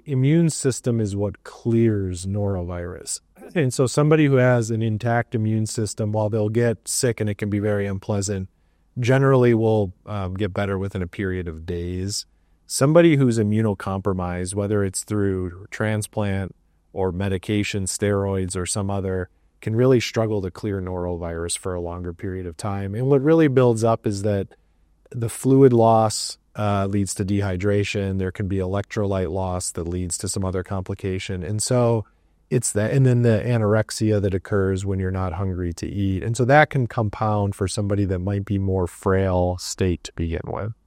immune system is what clears norovirus. And so somebody who has an intact immune system, while they'll get sick and it can be very unpleasant, generally will get better within a period of days. Somebody who's immunocompromised, whether it's through transplant or medication, steroids, or some other, can really struggle to clear norovirus for a longer period of time. And what really builds up is that the fluid loss leads to dehydration. There can be electrolyte loss that leads to some other complication. And so it's that, and then the anorexia that occurs when you're not hungry to eat. And so that can compound for somebody that might be more frail state to begin with.